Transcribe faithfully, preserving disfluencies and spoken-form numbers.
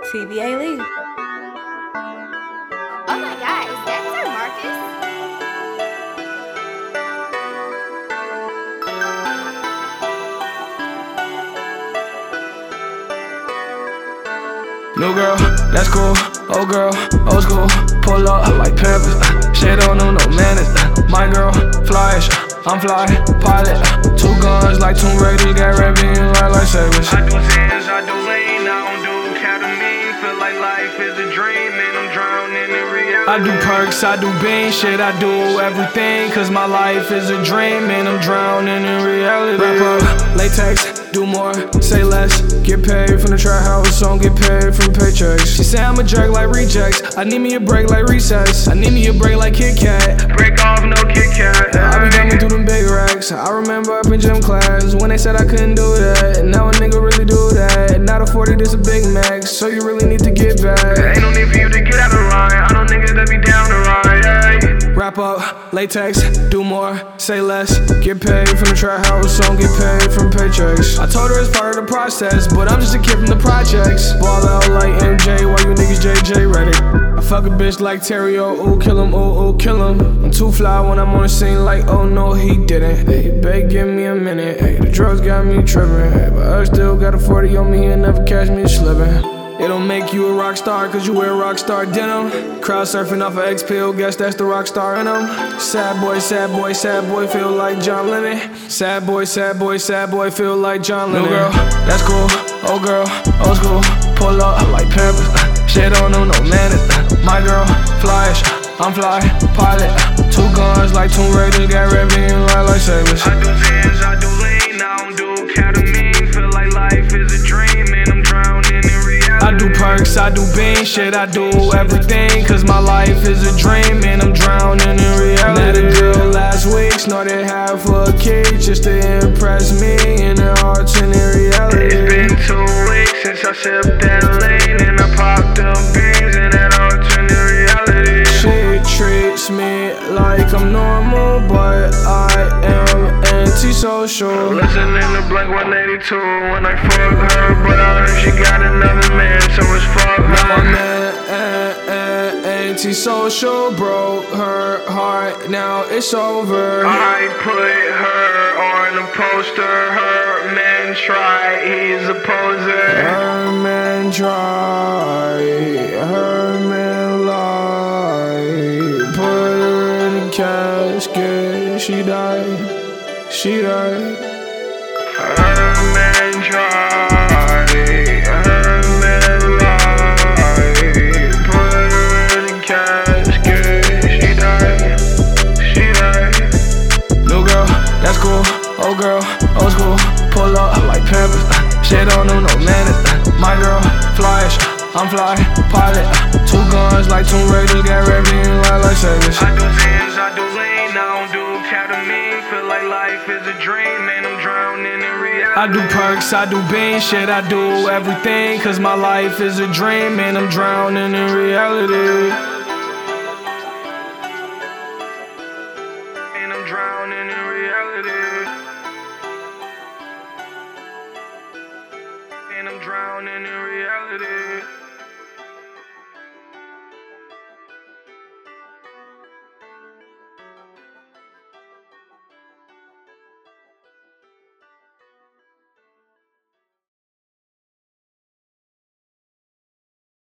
T B A Lee. Oh my god, is that Sir Marcus? New girl, that's cool. Old girl, old school. Pull up like Pampers. Shit don't know no manners. My girl, flyish. I'm fly, pilot. Two guns like Tomb Raider. Got red beams like lightsabers. I do Zans, I do lean. I don't do ketamine. Feel like life is a dream and I'm drowning in reality. I do perks, I do beans. Shit, I do everything. Cause my life is a dream and I'm drowning in reality. Wrap up, latex. Do more, say less. Get paid from the trap house, so don't get paid from paychecks. She say I'm a jerk like rejects. I need me a break like recess. I need me a break like Kit Kat. Break off, no Kit Kat. I be coming through them big racks. I remember up in gym class when they said I couldn't do that. And now a nigga really do that. Not a forty, this a Big Mac. So you really need to get back. Ain't no need for you to get out of line. I know niggas that be down to ride. Ay. Wrap up, latex, do more, say less. Get paid from the trap house, so don't get paid from paychecks. I told her it's part of the process, but I'm just a kid from the projects. Ball out like M J, while you niggas J J ready. I fuck a bitch like Terry, oh, ooh, kill him, ooh, ooh, kill him. I'm too fly when I'm on the scene like, oh no, he didn't. Hey, babe, give me a minute. Hey, the drugs got me tripping. Hey, but I still got a forty on me and never catch me slipping. It don't make you a rock star cause you wear rock star denim. Crowd surfing off of X-Pill, guess that's the rock star in them. Sad boy, sad boy, sad boy, feel like John Lennon. Sad boy, sad boy, sad boy, feel like John Lennon. New girl, that's cool. Old girl, old school. Pull up like Pampers. Shit don't know no manners. My girl, flyish. I'm fly, pilot. Two guns like Tomb Raider. Got red beams like lightsabers. I do Zans, I do lean. I don't do ketamine. Feel like life is a dream and I'm drowning in reality. I do perks, I do beans, shit, I do everything. Cause my life is a dream and I'm drowning in reality. Met a girl last week, snorted half a kid just to impress me in an alternate reality. It's been two weeks since I sipped that lean and I popped the beans in that alternate reality. She treats me like I'm normal, but I am antisocial. Listening to Blink one eighty-two when I fuck her, but I heard she got another man, so it's fuck her. Now I'm antisocial, broke her heart, now it's over. I put her on a poster, her man try, he's a poser. Her man try, her man lie. Put her in a casket, she died, she died. Her man try, her man lie. Put her in a casket, she died, she died. New girl, that's cool. Old girl, old school. Pull up like Pampers. Shit don't know no manners. My girl, flyish. I'm fly, pilot. Two guns like Tomb Raider. Got red beams like lightsabers. I do Zans, I do lean. I don't do ketamine. Feel like life is a dream and I'm drowning in reality. I do perks, I do beans, shit, I do everything. Cause my life is a dream and I'm drowning in reality. And I'm drowning in reality. And I'm drowning in reality.